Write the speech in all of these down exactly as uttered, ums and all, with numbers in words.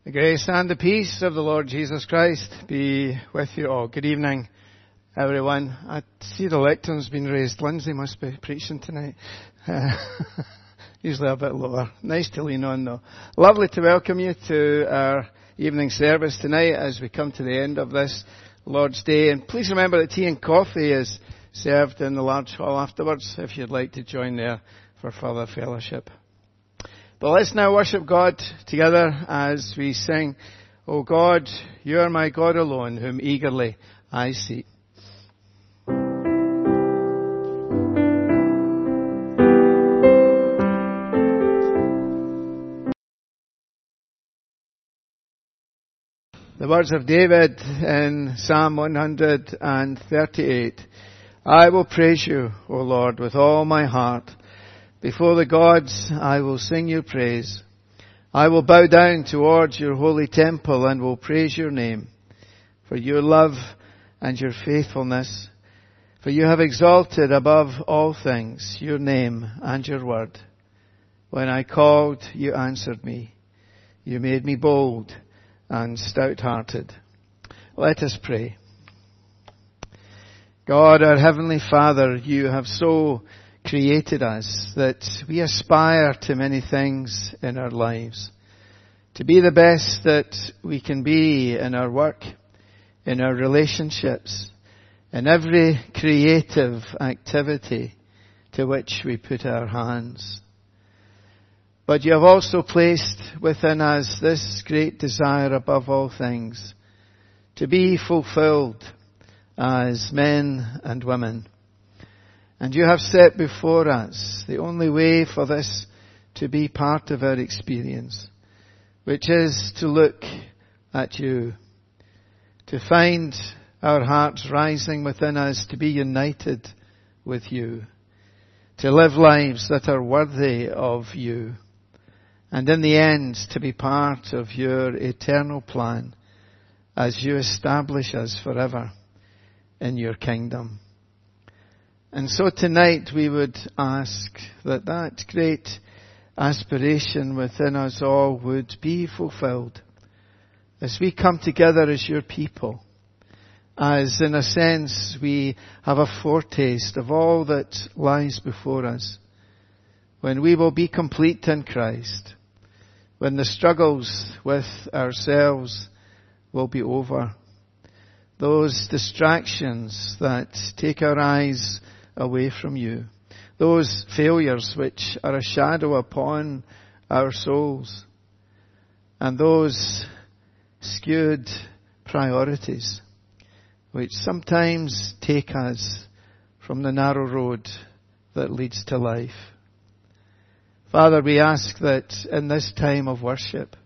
The grace and the peace of the Lord Jesus Christ be with you all. Good evening, everyone. I see the lectern's been raised. Lindsay must be preaching tonight. Uh, usually a bit lower. Nice to lean on though. Lovely to welcome you to our evening service tonight as we come to the end of this Lord's Day. And please remember that tea and coffee is served in the large hall afterwards if you'd like to join there for further fellowship. But let's now worship God together as we sing, O God, you are my God alone, whom eagerly I seek. The words of David in Psalm one hundred thirty-eight. I will praise you, O Lord, with all my heart. Before the gods, I will sing your praise. I will bow down towards your holy temple and will praise your name for your love and your faithfulness. For you have exalted above all things your name and your word. When I called, you answered me. You made me bold and stout-hearted. Let us pray. God, our Heavenly Father, you have so created us that we aspire to many things in our lives. To be the best that we can be in our work, in our relationships, in every creative activity to which we put our hands. But you have also placed within us this great desire above all things to be fulfilled as men and women. And you have set before us the only way for this to be part of our experience, which is to look at you, to find our hearts rising within us to be united with you, to live lives that are worthy of you, and in the end to be part of your eternal plan as you establish us forever in your kingdom. And so tonight we would ask that that great aspiration within us all would be fulfilled as we come together as your people, as in a sense we have a foretaste of all that lies before us, when we will be complete in Christ, when the struggles with ourselves will be over, those distractions that take our eyes away from you, those failures which are a shadow upon our souls, and those skewed priorities which sometimes take us from the narrow road that leads to life. Father, we ask that in this time of worship,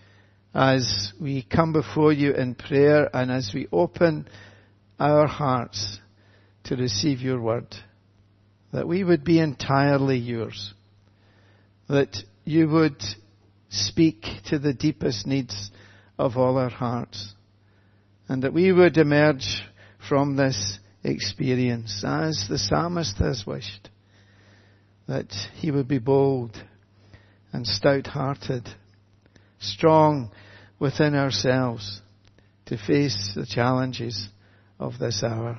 as we come before you in prayer and as we open our hearts to receive your word, that we would be entirely yours, that you would speak to the deepest needs of all our hearts, and that we would emerge from this experience as the psalmist has wished, that he would be bold and stout-hearted, strong within ourselves to face the challenges of this hour.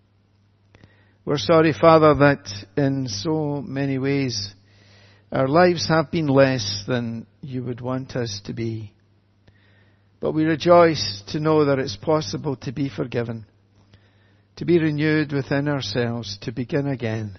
We're sorry, Father, that in so many ways our lives have been less than you would want us to be. But we rejoice to know that it's possible to be forgiven, to be renewed within ourselves, to begin again.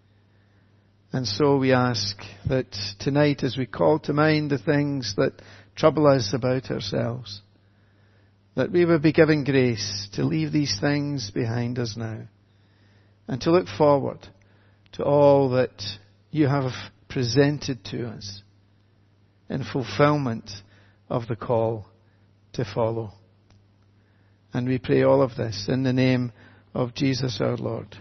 And so we ask that tonight, as we call to mind the things that trouble us about ourselves, that we would be given grace to leave these things behind us now, and to look forward to all that you have presented to us in fulfillment of the call to follow. And we pray all of this in the name of Jesus our Lord.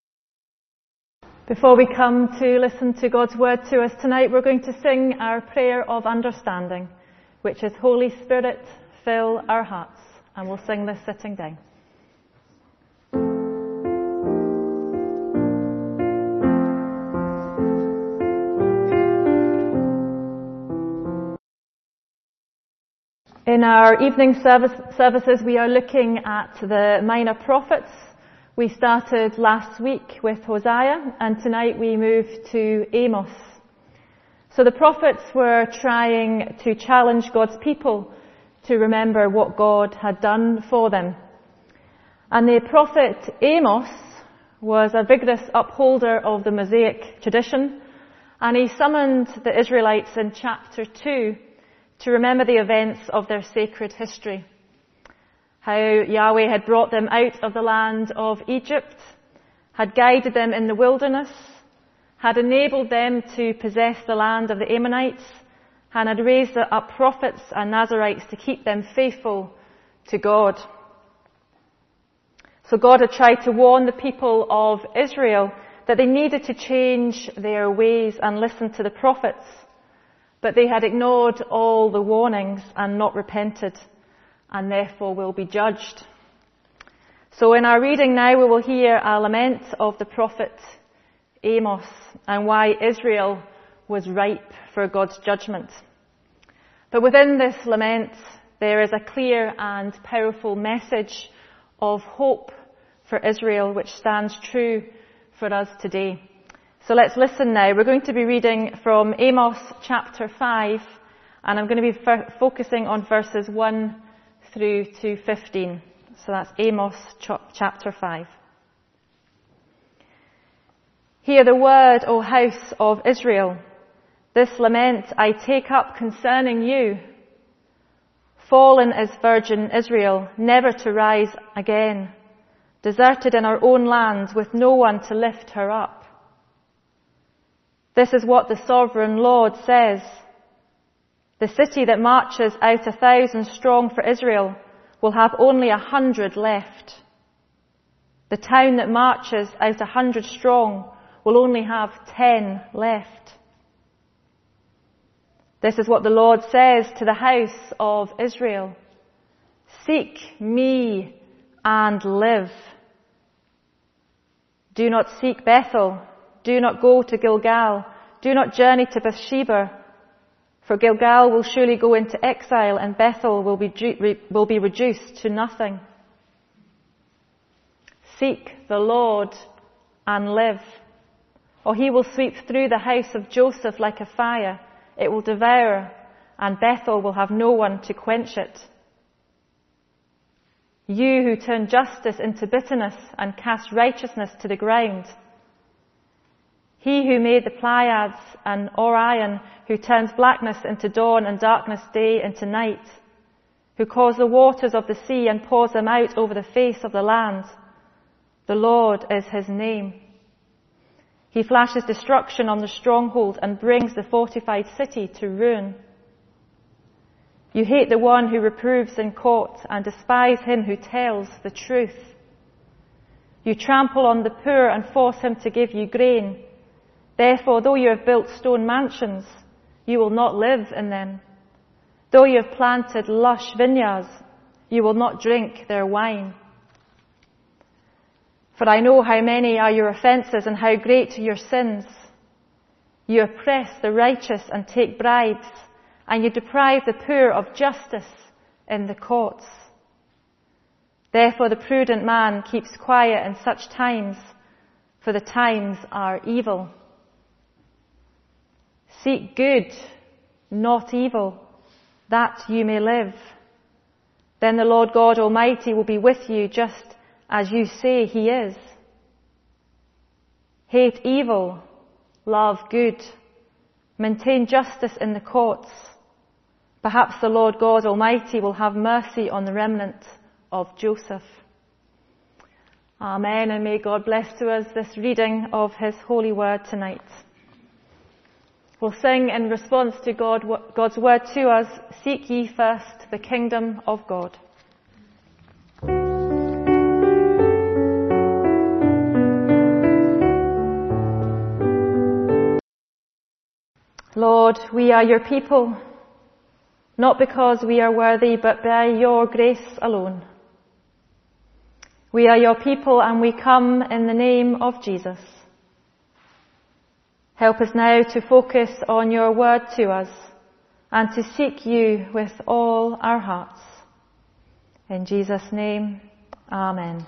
Before we come to listen to God's word to us tonight, we're going to sing our prayer of understanding, which is Holy Spirit, fill our hearts. And we'll sing this sitting down. In our evening service, services, we are looking at the minor prophets. We started last week with Hosea, and tonight we move to Amos. So the prophets were trying to challenge God's people to remember what God had done for them. And the prophet Amos was a vigorous upholder of the Mosaic tradition, and he summoned the Israelites in chapter two to remember the events of their sacred history. How Yahweh had brought them out of the land of Egypt, had guided them in the wilderness, had enabled them to possess the land of the Ammonites, and had raised up prophets and Nazirites to keep them faithful to God. So God had tried to warn the people of Israel that they needed to change their ways and listen to the prophets. But they had ignored all the warnings and not repented, and therefore will be judged. So in our reading now, we will hear a lament of the prophet Amos and why Israel was ripe for God's judgment. But within this lament, there is a clear and powerful message of hope for Israel, which stands true for us today. So let's listen now. We're going to be reading from Amos chapter five, and I'm going to be f- focusing on verses one through to fifteen. So that's Amos ch- chapter five. Hear the word, O house of Israel. This lament I take up concerning you. Fallen is virgin Israel, never to rise again. Deserted in her own land with no one to lift her up. This is what the sovereign Lord says. The city that marches out a thousand strong for Israel will have only a hundred left. The town that marches out a hundred strong will only have ten left. This is what the Lord says to the house of Israel. Seek me and live. Do not seek Bethel. Do not go to Gilgal. Do not journey to Beersheba. For Gilgal will surely go into exile, and Bethel will be, will be reduced to nothing. Seek the Lord and live, or he will sweep through the house of Joseph like a fire. It will devour, and Bethel will have no one to quench it. You who turn justice into bitterness and cast righteousness to the ground. He who made the Pleiades and Orion, who turns blackness into dawn and darkness day into night, who caused the waters of the sea and pours them out over the face of the land. The Lord is his name. He flashes destruction on the stronghold and brings the fortified city to ruin. You hate the one who reproves in court and despise him who tells the truth. You trample on the poor and force him to give you grain. Therefore, though you have built stone mansions, you will not live in them. Though you have planted lush vineyards, you will not drink their wine. For I know how many are your offences and how great your sins. You oppress the righteous and take bribes, and you deprive the poor of justice in the courts. Therefore the prudent man keeps quiet in such times, for the times are evil. Seek good, not evil, that you may live. Then the Lord God Almighty will be with you just as you say he is. Hate evil, love good, maintain justice in the courts. Perhaps the Lord God Almighty will have mercy on the remnant of Joseph. Amen, and may God bless to us this reading of his holy word tonight. We'll sing in response to God, God's word to us, seek ye first the kingdom of God. Lord, we are your people, not because we are worthy, but by your grace alone. We are your people and we come in the name of Jesus. Help us now to focus on your word to us and to seek you with all our hearts. In Jesus' name, amen.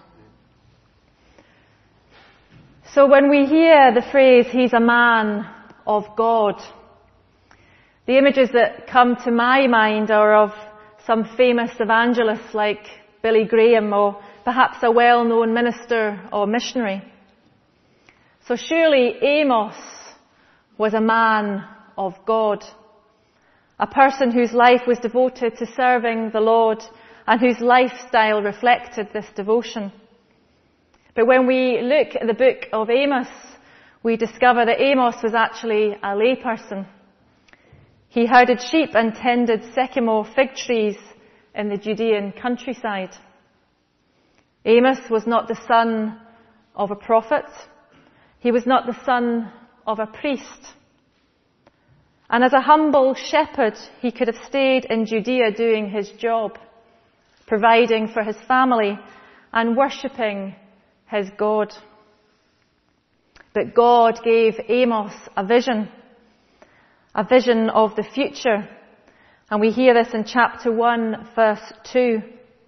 So when we hear the phrase, he's a man of God, the images that come to my mind are of some famous evangelists like Billy Graham, or perhaps a well-known minister or missionary. So surely Amos was a man of God, a person whose life was devoted to serving the Lord and whose lifestyle reflected this devotion. But when we look at the book of Amos, we discover that Amos was actually a layperson. He herded sheep and tended sycamore fig trees in the Judean countryside. Amos was not the son of a prophet. He was not the son of a priest. And as a humble shepherd, he could have stayed in Judea doing his job, providing for his family and worshipping his God. But God gave Amos a vision, a vision of the future. And we hear this in chapter one, verse two.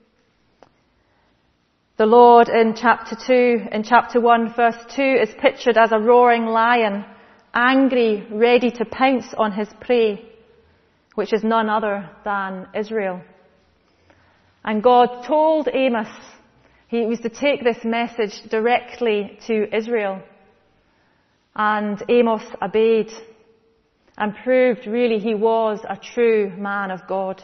The Lord in chapter two, in chapter one, verse two, is pictured as a roaring lion, angry, ready to pounce on his prey, which is none other than Israel. And God told Amos he was to take this message directly to Israel. And Amos obeyed and proved really he was a true man of God.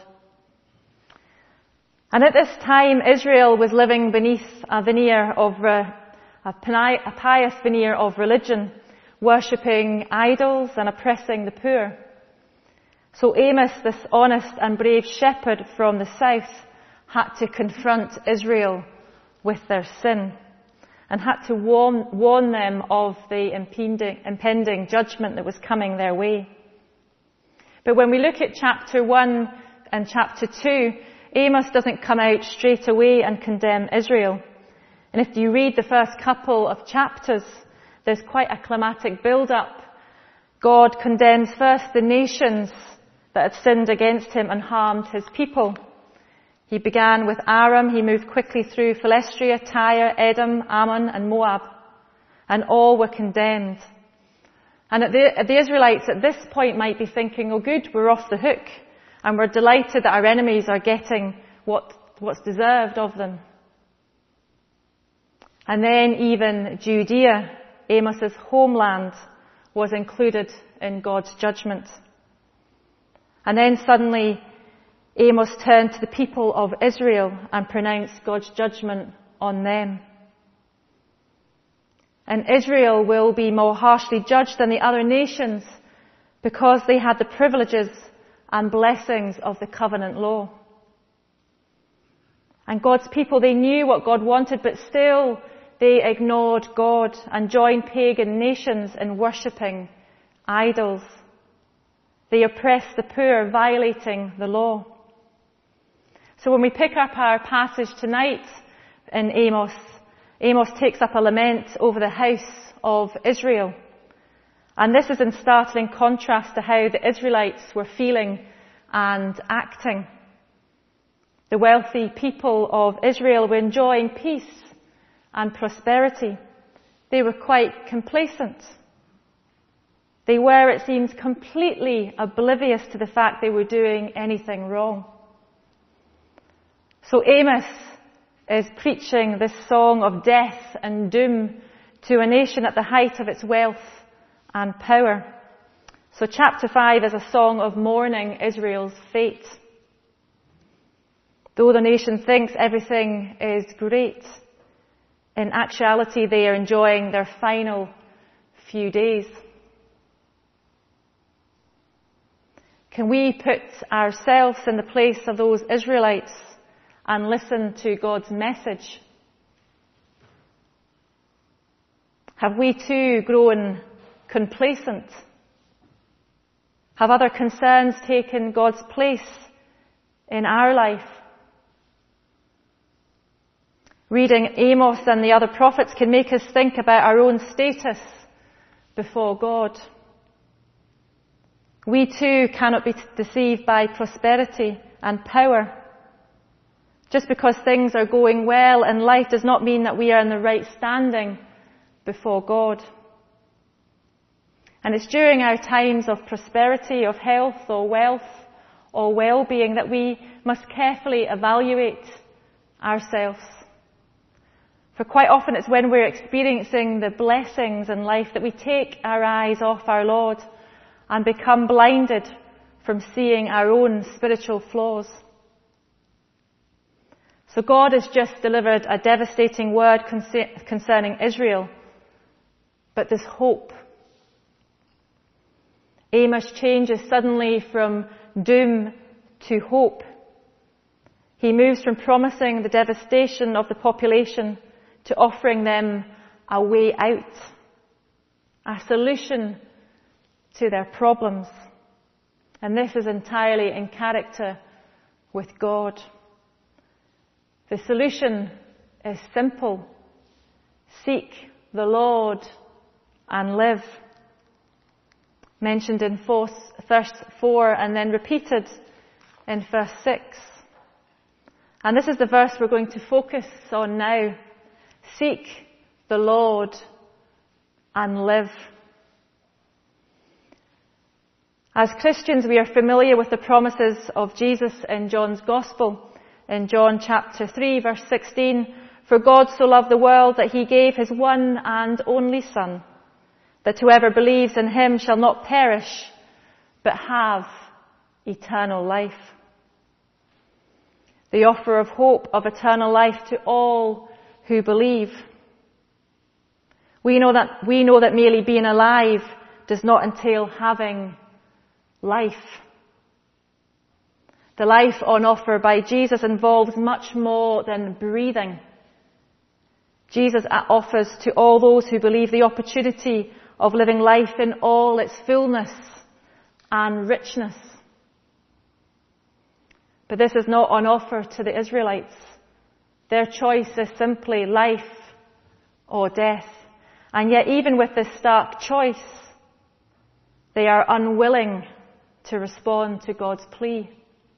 And at this time, Israel was living beneath a veneer of, uh, a pious veneer of religion, worshipping idols and oppressing the poor. So Amos, this honest and brave shepherd from the south, had to confront Israel with their sin and had to warn, warn them of the impending, impending judgment that was coming their way. But when we look at chapter one and chapter two, Amos doesn't come out straight away and condemn Israel. And if you read the first couple of chapters, there's quite a climatic build-up. God condemns first the nations that had sinned against him and harmed his people. He began with Aram, he moved quickly through Philistia, Tyre, Edom, Ammon and Moab. And all were condemned. And the, the Israelites at this point might be thinking, oh good, we're off the hook. And we're delighted that our enemies are getting what, what's deserved of them. And then even Judea, Amos's homeland, was included in God's judgment. And then suddenly Amos turned to the people of Israel and pronounced God's judgment on them. And Israel will be more harshly judged than the other nations because they had the privileges and blessings of the covenant law. And God's people, they knew what God wanted, but still they ignored God and joined pagan nations in worshipping idols. They oppressed the poor, violating the law. So when we pick up our passage tonight in Amos, Amos takes up a lament over the house of Israel. And this is in startling contrast to how the Israelites were feeling and acting. The wealthy people of Israel were enjoying peace and prosperity. They were quite complacent. They were, it seems, completely oblivious to the fact they were doing anything wrong. So Amos is preaching this song of death and doom to a nation at the height of its wealth and power. So chapter five is a song of mourning Israel's fate. Though the nation thinks everything is great, in actuality they are enjoying their final few days. Can we put ourselves in the place of those Israelites and listen to God's message? Have we too grown complacent? Have other concerns taken God's place in our life? Reading Amos and the other prophets can make us think about our own status before God. We too cannot be deceived by prosperity and power. Just because things are going well in life does not mean that we are in the right standing before God. And it's during our times of prosperity, of health or wealth or well-being that we must carefully evaluate ourselves. For quite often it's when we're experiencing the blessings in life that we take our eyes off our Lord and become blinded from seeing our own spiritual flaws. So God has just delivered a devastating word concerning Israel, but there's hope. Amos changes suddenly from doom to hope. He moves from promising the devastation of the population to offering them a way out, a solution to their problems. And this is entirely in character with God. The solution is simple. Seek the Lord and live. Mentioned in verse four and then repeated in verse six. And this is the verse we're going to focus on now. Seek the Lord and live. As Christians, we are familiar with the promises of Jesus in John's Gospel. In John chapter three, verse sixteen, for God so loved the world that he gave his one and only Son, that whoever believes in him shall not perish, but have eternal life. The offer of hope of eternal life to all who believe. We know that, we know that merely being alive does not entail having life. The life on offer by Jesus involves much more than breathing. Jesus offers to all those who believe the opportunity of living life in all its fullness and richness. But this is not on offer to the Israelites. Their choice is simply life or death. And yet even with this stark choice, they are unwilling to respond to God's plea.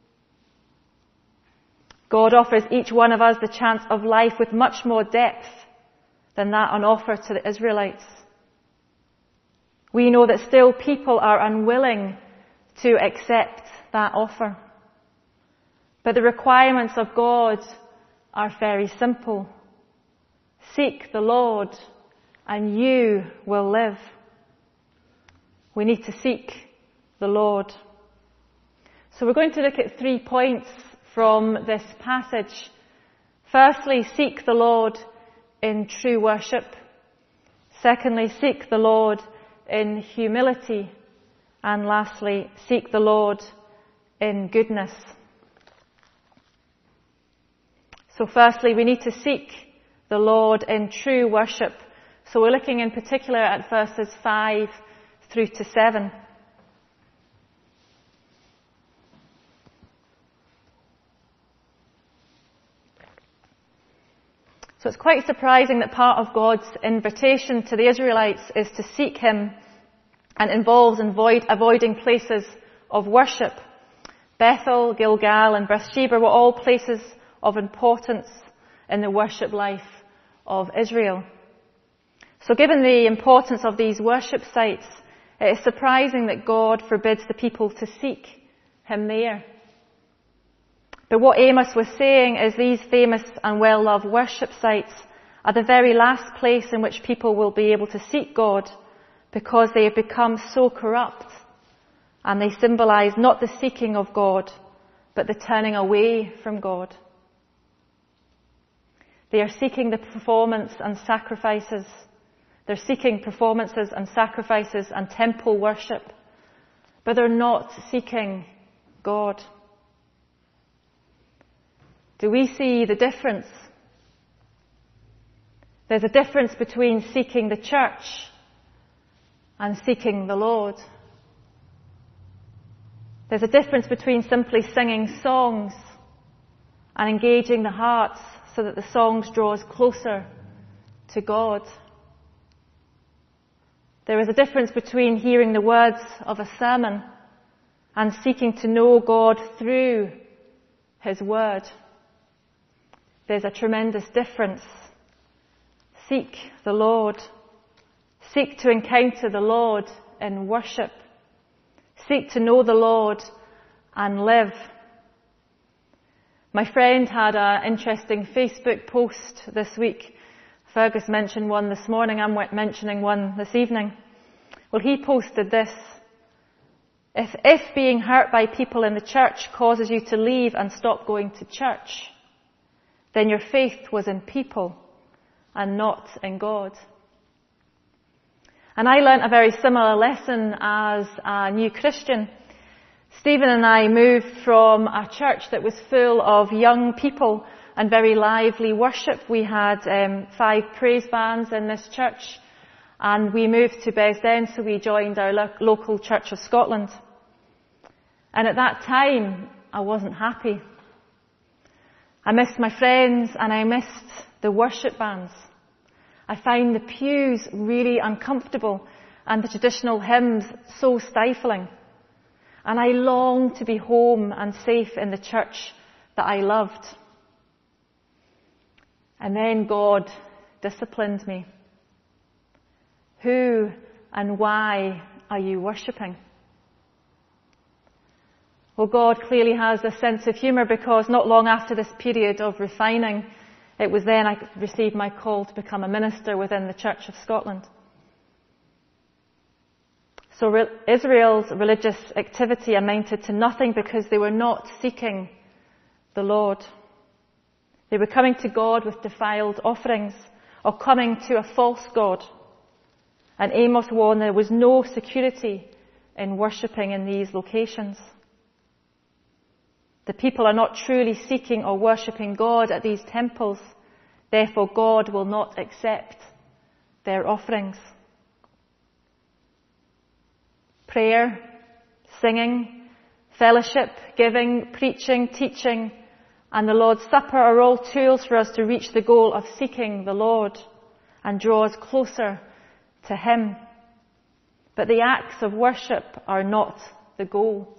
God offers each one of us the chance of life with much more depth than that on offer to the Israelites. We know that still people are unwilling to accept that offer. But the requirements of God are very simple. Seek the Lord and you will live. We need to seek the Lord. So we're going to look at three points from this passage. Firstly, seek the Lord in true worship. Secondly, seek the Lord in humility. And lastly, seek the Lord in goodness. So firstly, we need to seek the Lord in true worship. So we're looking in particular at verses five through to seven. So it's quite surprising that part of God's invitation to the Israelites is to seek him and involves avoid, avoiding places of worship. Bethel, Gilgal and Beersheba were all places of importance in the worship life of Israel. So given the importance of these worship sites, it is surprising that God forbids the people to seek him there. But what Amos was saying is these famous and well-loved worship sites are the very last place in which people will be able to seek God, because they have become so corrupt and they symbolize not the seeking of God, but the turning away from God. They are seeking the performance and sacrifices. They're seeking performances and sacrifices and temple worship, but they're not seeking God. Do we see the difference? There's a difference between seeking the church and seeking the Lord. There's a difference between simply singing songs and engaging the hearts so that the songs draw us closer to God. There is a difference between hearing the words of a sermon and seeking to know God through His Word. There's a tremendous difference. Seek the Lord. Seek to encounter the Lord in worship. Seek to know the Lord and live. My friend had an interesting Facebook post this week. Fergus mentioned one this morning. I'm mentioning one this evening. Well, he posted this. If, if being hurt by people in the church causes you to leave and stop going to church, then your faith was in people and not in God. And I learnt a very similar lesson as a new Christian. Stephen and I moved from a church that was full of young people and very lively worship. We had um, five praise bands in this church, and we moved to Besden, so we joined our lo- local Church of Scotland. And at that time, I wasn't happy. I missed my friends and I missed the worship bands. I found the pews really uncomfortable and the traditional hymns so stifling. And I longed to be home and safe in the church that I loved. And then God disciplined me. Who and why are you worshipping? Well, God clearly has a sense of humour, because not long after this period of refining, it was then I received my call to become a minister within the Church of Scotland. So re- Israel's religious activity amounted to nothing because they were not seeking the Lord. They were coming to God with defiled offerings, or coming to a false God. And Amos warned there was no security in worshipping in these locations. The people are not truly seeking or worshipping God at these temples. Therefore, God will not accept their offerings. Prayer, singing, fellowship, giving, preaching, teaching, and the Lord's Supper are all tools for us to reach the goal of seeking the Lord and draw us closer to Him. But the acts of worship are not the goal.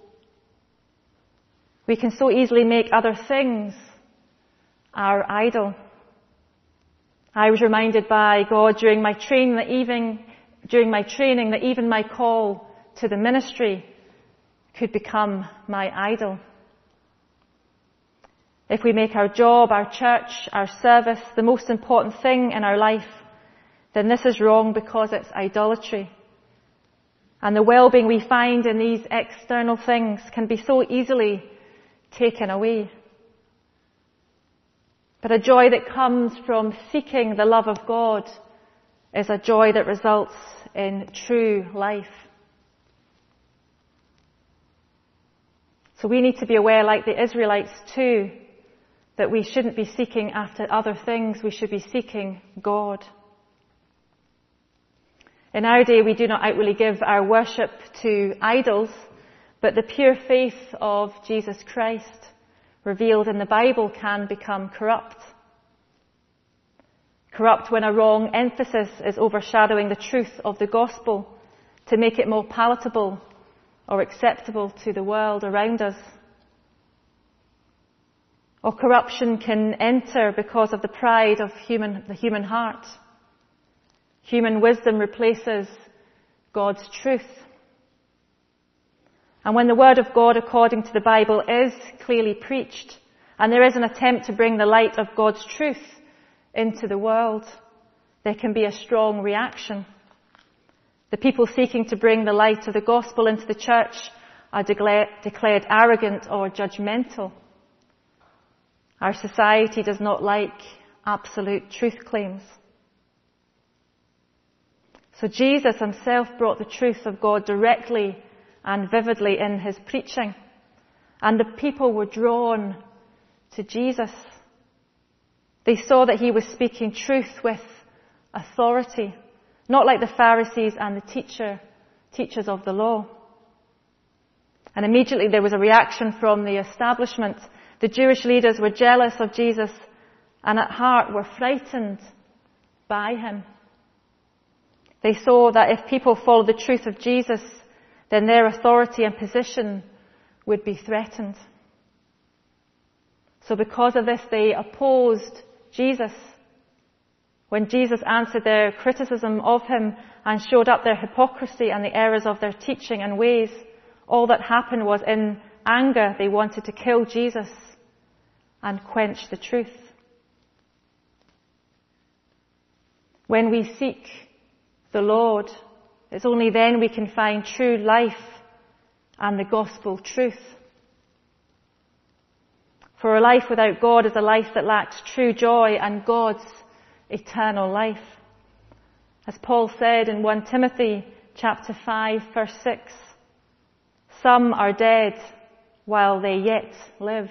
We can so easily make other things our idol. I was reminded by God during my training that even, during my training that even my call to the ministry could become my idol. If we make our job, our church, our service the most important thing in our life, then this is wrong, because it's idolatry. And the well-being we find in these external things can be so easily taken away. But a joy that comes from seeking the love of God is a joy that results in true life. So we need to be aware, like the Israelites too, that we shouldn't be seeking after other things. We should be seeking God. In our day, we do not outwardly give our worship to idols, but the pure faith of Jesus Christ revealed in the Bible can become corrupt. Corrupt when a wrong emphasis is overshadowing the truth of the gospel to make it more palatable or acceptable to the world around us. Or corruption can enter because of the pride of human, the human heart. Human wisdom replaces God's truth. And when the Word of God according to the Bible is clearly preached, and there is an attempt to bring the light of God's truth into the world, there can be a strong reaction. The people seeking to bring the light of the gospel into the church are declared, declared arrogant or judgmental. Our society does not like absolute truth claims. So Jesus himself brought the truth of God directly and vividly in his preaching. And the people were drawn to Jesus. They saw that he was speaking truth with authority, not like the Pharisees and the teacher, teachers of the law. And immediately there was a reaction from the establishment. The Jewish leaders were jealous of Jesus and at heart were frightened by him. They saw that if people followed the truth of Jesus, then their authority and position would be threatened. So because of this, they opposed Jesus. When Jesus answered their criticism of him and showed up their hypocrisy and the errors of their teaching and ways, all that happened was in anger they wanted to kill Jesus and quench the truth. When we seek the Lord, it's only then we can find true life and the gospel truth. For a life without God is a life that lacks true joy and God's eternal life. As Paul said in First Timothy chapter five, verse six, some are dead while they yet live.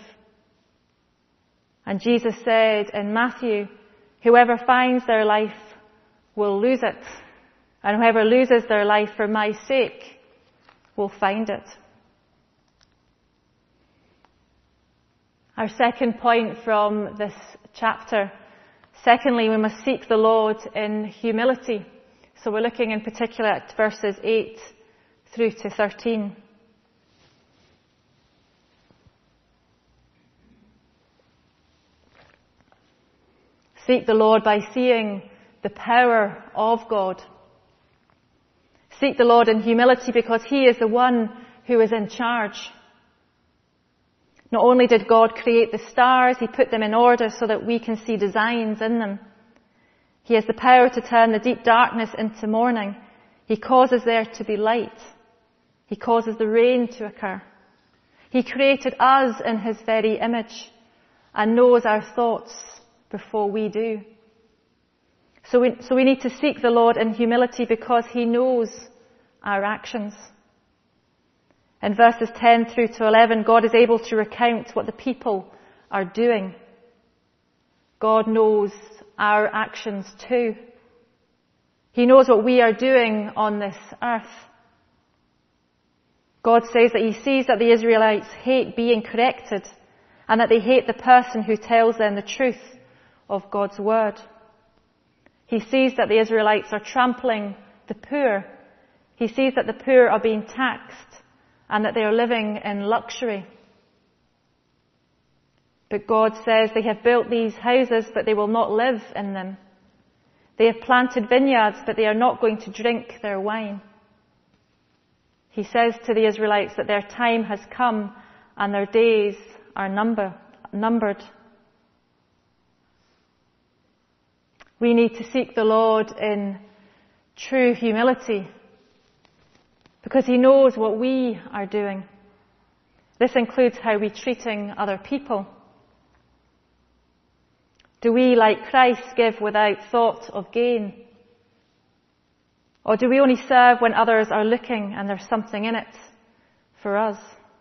And Jesus said in Matthew, whoever finds their life will lose it, and whoever loses their life for my sake will find it. Our second point from this chapter, secondly, we must seek the Lord in humility. So we're looking in particular at verses eight through to thirteen. Seek the Lord by seeing the power of God. Seek the Lord in humility because He is the one who is in charge. Not only did God create the stars, He put them in order so that we can see designs in them. He has the power to turn the deep darkness into morning. He causes there to be light. He causes the rain to occur. He created us in His very image and knows our thoughts before we do. So we, so we need to seek the Lord in humility because He knows our actions. In verses ten through to eleven, God is able to recount what the people are doing. God knows our actions too. He knows what we are doing on this earth. God says that He sees that the Israelites hate being corrected and that they hate the person who tells them the truth of God's word. He sees that the Israelites are trampling the poor. He sees that the poor are being taxed and that they are living in luxury. But God says they have built these houses, but they will not live in them. They have planted vineyards, but they are not going to drink their wine. He says to the Israelites that their time has come and their days are number, numbered. We need to seek the Lord in true humility because He knows what we are doing. This includes how we're treating other people. Do we, like Christ, give without thought of gain? Or do we only serve when others are looking and there's something in it for us?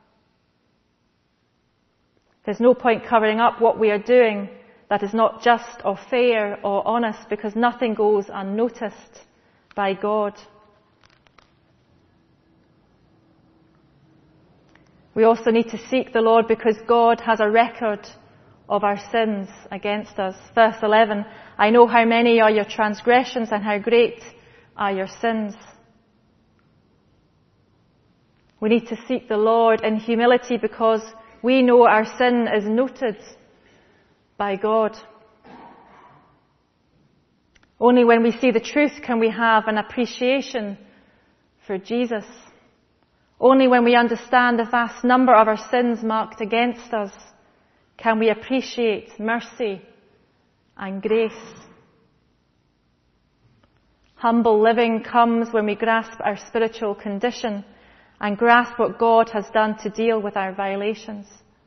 There's no point covering up what we are doing that is not just or fair or honest, because nothing goes unnoticed by God. We also need to seek the Lord because God has a record of our sins against us. Verse eleven, I know how many are your transgressions and how great are your sins. We need to seek the Lord in humility because we know our sin is noted by God. Only when we see the truth can we have an appreciation for Jesus. Only when we understand the vast number of our sins marked against us can we appreciate mercy and grace. Humble living comes when we grasp our spiritual condition and grasp what God has done to deal with our violations.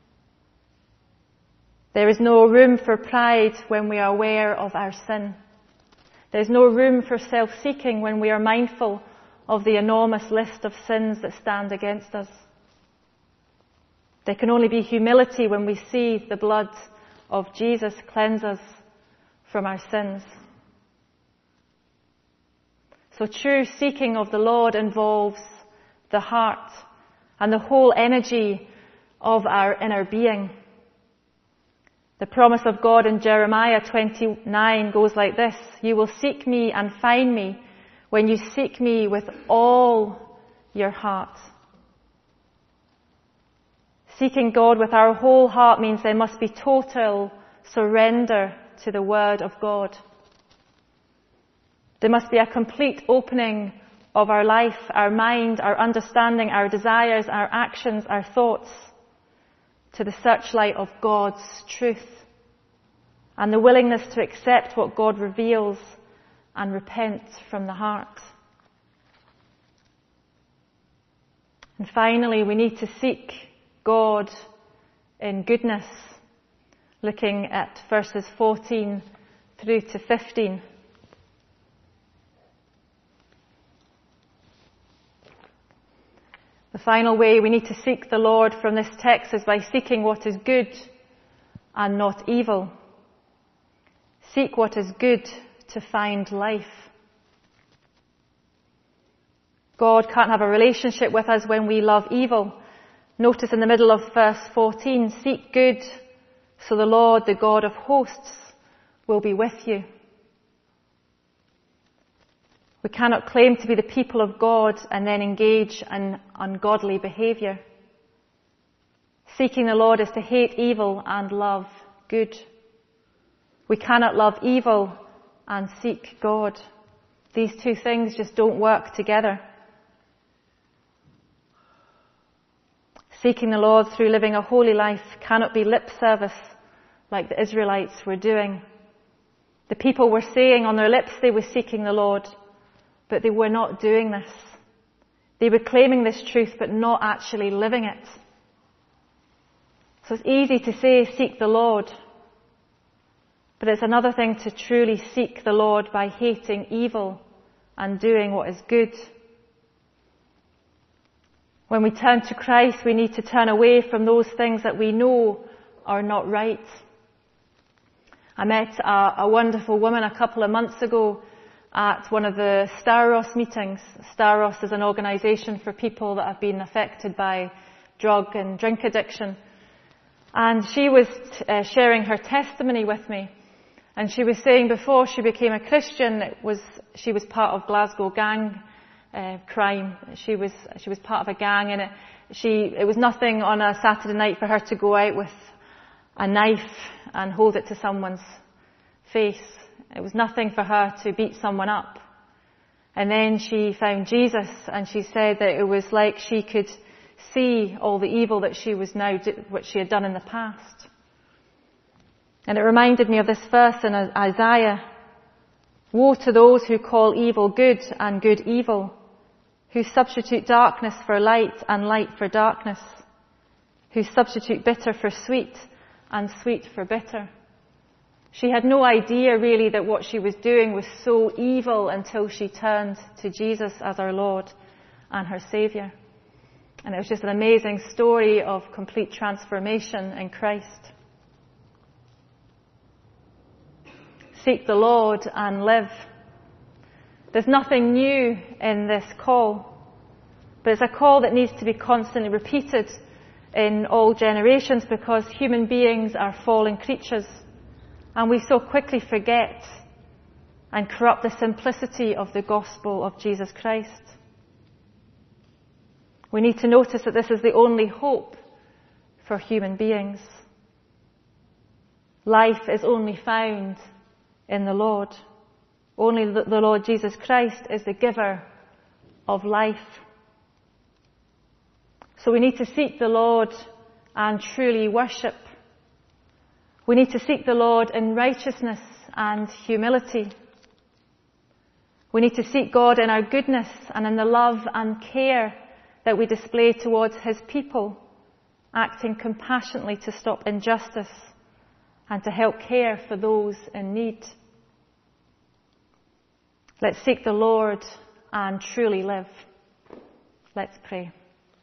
There is no room for pride when we are aware of our sin. There is no room for self-seeking when we are mindful of the enormous list of sins that stand against us. There can only be humility when we see the blood of Jesus cleanse us from our sins. So true seeking of the Lord involves the heart and the whole energy of our inner being. The promise of God in Jeremiah twenty-nine goes like this: you will seek me and find me when you seek me with all your heart. Seeking God with our whole heart means there must be total surrender to the Word of God. There must be a complete opening of our life, our mind, our understanding, our desires, our actions, our thoughts to the searchlight of God's truth, and the willingness to accept what God reveals and repent from the heart. And finally, we need to seek God in goodness, looking at verses fourteen through to fifteen. The final way we need to seek the Lord from this text is by seeking what is good and not evil. Seek what is good to find life. God can't have a relationship with us when we love evil. Notice in the middle of verse fourteen, seek good, so the Lord, the God of hosts, will be with you. We cannot claim to be the people of God and then engage in ungodly behaviour. Seeking the Lord is to hate evil and love good. We cannot love evil and seek God. These two things just don't work together. Seeking the Lord through living a holy life cannot be lip service like the Israelites were doing. The people were saying on their lips they were seeking the Lord, but they were not doing this. They were claiming this truth, but not actually living it. So it's easy to say, seek the Lord. But it's another thing to truly seek the Lord by hating evil and doing what is good. When we turn to Christ, we need to turn away from those things that we know are not right. I met a, a wonderful woman a couple of months ago at one of the Staros meetings. Staros is an organisation for people that have been affected by drug and drink addiction. And she was uh, sharing her testimony with me. And she was saying before she became a Christian, it was she was part of Glasgow gang uh, crime. She was she was part of a gang, and it, she it was nothing on a Saturday night for her to go out with a knife and hold it to someone's face. It was nothing for her to beat someone up. And then she found Jesus, and she said that it was like she could see all the evil that she was now, what she had done in the past. And it reminded me of this verse in Isaiah. Woe to those who call evil good and good evil, who substitute darkness for light and light for darkness, who substitute bitter for sweet and sweet for bitter. She had no idea really that what she was doing was so evil until she turned to Jesus as her Lord and her Saviour. And it was just an amazing story of complete transformation in Christ. Seek the Lord and live. There's nothing new in this call, but it's a call that needs to be constantly repeated in all generations, because human beings are fallen creatures, and we so quickly forget and corrupt the simplicity of the gospel of Jesus Christ. We need to notice that this is the only hope for human beings. Life is only found in the Lord. Only the Lord Jesus Christ is the giver of life. So we need to seek the Lord and truly worship. We need to seek the Lord in righteousness and humility. We need to seek God in our goodness and in the love and care that we display towards His people, acting compassionately to stop injustice and to help care for those in need. Let's seek the Lord and truly live. Let's pray.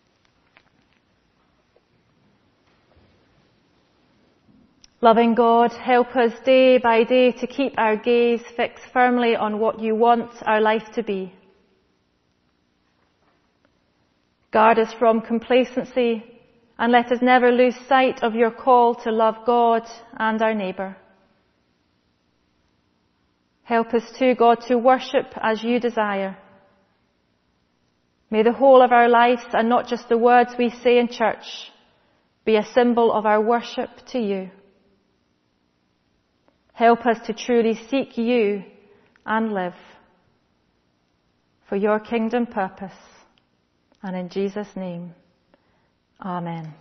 Loving God, help us day by day to keep our gaze fixed firmly on what you want our life to be. Guard us from complacency and let us never lose sight of your call to love God and our neighbour. Help us too, God, to worship as you desire. May the whole of our lives, and not just the words we say in church, be a symbol of our worship to you. Help us to truly seek you and live for your kingdom purpose. And in Jesus' name, amen.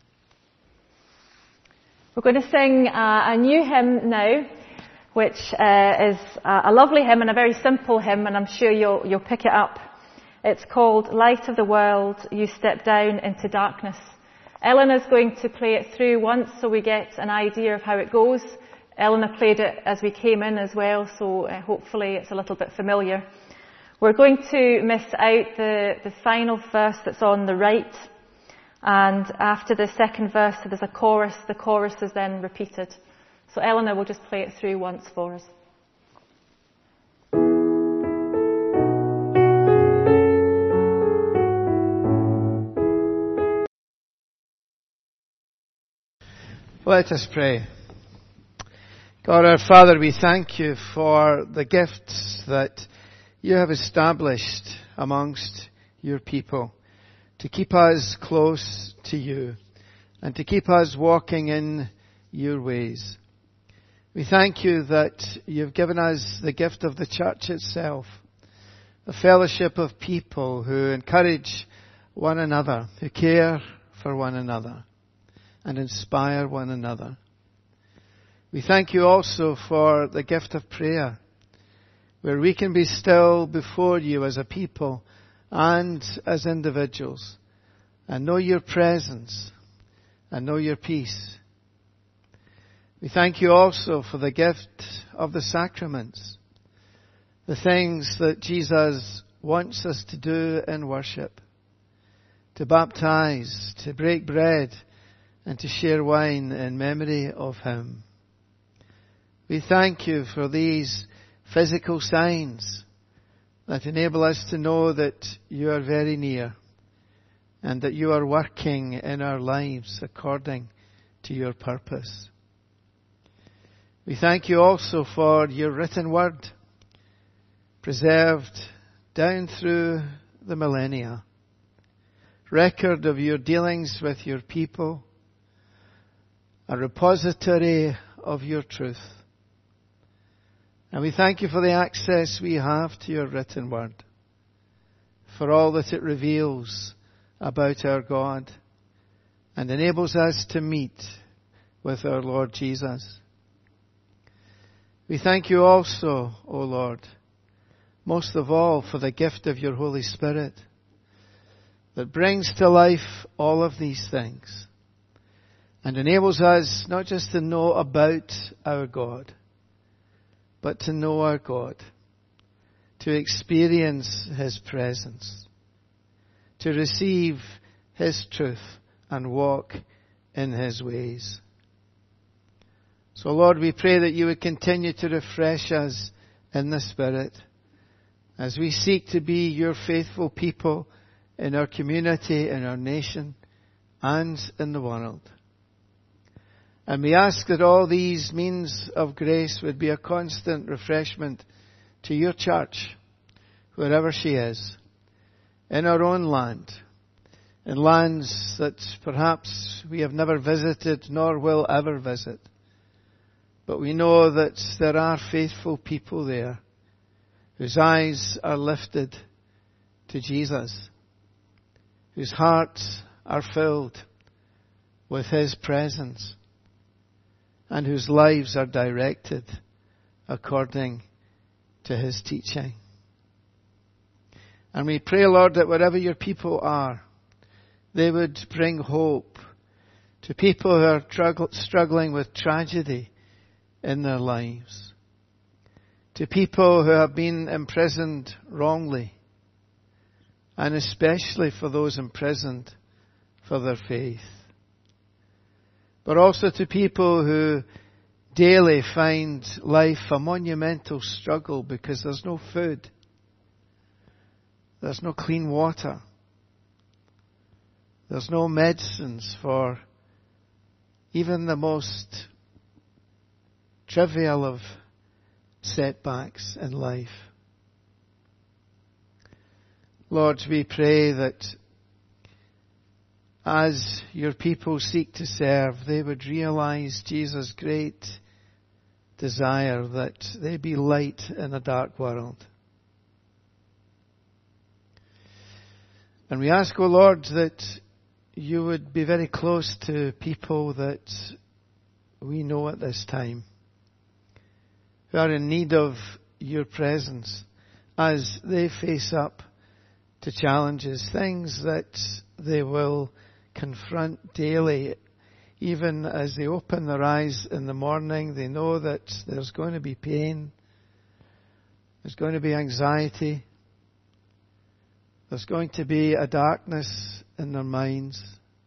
We're going to sing uh, a new hymn now, which uh, is a lovely hymn and a very simple hymn, and I'm sure you'll, you'll pick it up. It's called Light of the World, You Step Down into Darkness. Eleanor's going to play it through once so we get an idea of how it goes. Eleanor played it as we came in as well, so uh, hopefully it's a little bit familiar. We're going to miss out the, the final verse that's on the right, and after the second verse there's a chorus. The chorus is then repeated. So Eleanor will just play it through once for us. Let us pray. God our Father, we thank you for the gifts that you have established amongst your people to keep us close to you and to keep us walking in your ways. We thank you that you've given us the gift of the church itself, a fellowship of people who encourage one another, who care for one another and inspire one another. We thank you also for the gift of prayer, where we can be still before you as a people and as individuals and know your presence and know your peace. We thank you also for the gift of the sacraments, the things that Jesus wants us to do in worship, to baptize, to break bread, and to share wine in memory of him. We thank you for these physical signs that enable us to know that you are very near and that you are working in our lives according to your purpose. We thank you also for your written word, preserved down through the millennia, record of your dealings with your people, a repository of your truth. And we thank you for the access we have to your written word, for all that it reveals about our God and enables us to meet with our Lord Jesus. We thank you also, O Lord, most of all for the gift of your Holy Spirit that brings to life all of these things and enables us not just to know about our God, but to know our God, to experience his presence, to receive his truth and walk in his ways. So Lord, we pray that you would continue to refresh us in the Spirit as we seek to be your faithful people in our community, in our nation, and in the world. And we ask that all these means of grace would be a constant refreshment to your church, wherever she is, in our own land, in lands that perhaps we have never visited nor will ever visit. But we know that there are faithful people there whose eyes are lifted to Jesus, whose hearts are filled with his presence, and whose lives are directed according to his teaching. And we pray, Lord, that wherever your people are, they would bring hope to people who are struggling with tragedy in their lives, to people who have been imprisoned wrongly, and especially for those imprisoned for their faith. But also to people who daily find life a monumental struggle because there's no food, there's no clean water, there's no medicines for even the most trivial of setbacks in life. Lord, we pray that as your people seek to serve, they would realize Jesus' great desire that they be light in a dark world. And we ask, O Lord, that you would be very close to people that we know at this time, who are in need of your presence as they face up to challenges, things that they will confront daily. Even as they open their eyes in the morning, they know that there's going to be pain, there's going to be anxiety, there's going to be a darkness in their minds,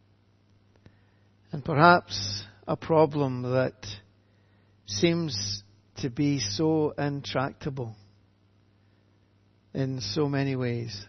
and perhaps a problem that seems to be so intractable in so many ways.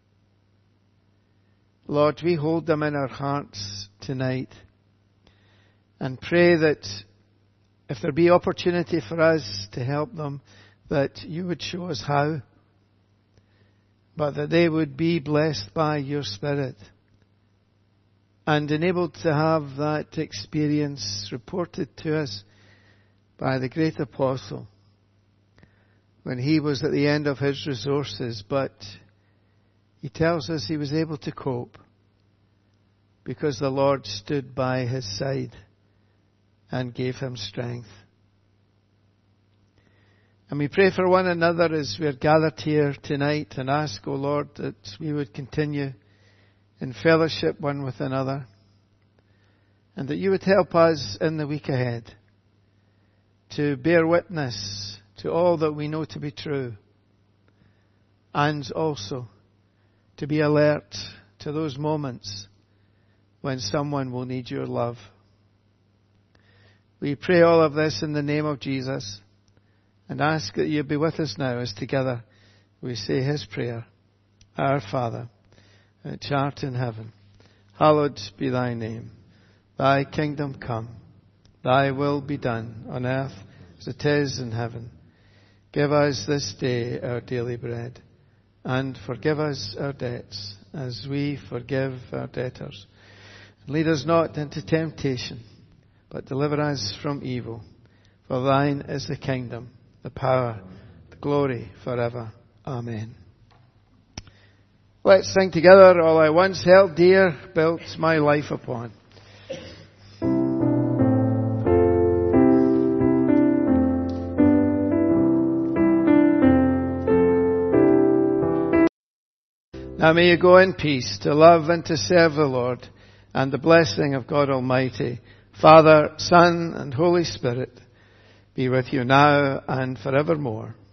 Lord, we hold them in our hearts tonight and pray that if there be opportunity for us to help them, that you would show us how, but that they would be blessed by your Spirit and enabled to have that experience reported to us by the great apostle when he was at the end of his resources, but he tells us he was able to cope because the Lord stood by his side and gave him strength. And we pray for one another as we are gathered here tonight and ask, O Lord, that we would continue in fellowship one with another and that you would help us in the week ahead to bear witness to all that we know to be true and also to be alert to those moments when someone will need your love. We pray all of this in the name of Jesus and ask that you be with us now as together we say his prayer. Our Father, which art in heaven, hallowed be thy name. Thy kingdom come, thy will be done on earth as it is in heaven. Give us this day our daily bread, and forgive us our debts as we forgive our debtors. Lead us not into temptation, but deliver us from evil. For thine is the kingdom, the power, the glory forever. Amen. Let's sing together, All I Once Held Dear, Built My Life Upon. Now may you go in peace to love and to serve the Lord, and the blessing of God Almighty, Father, Son, and Holy Spirit be with you now and forevermore.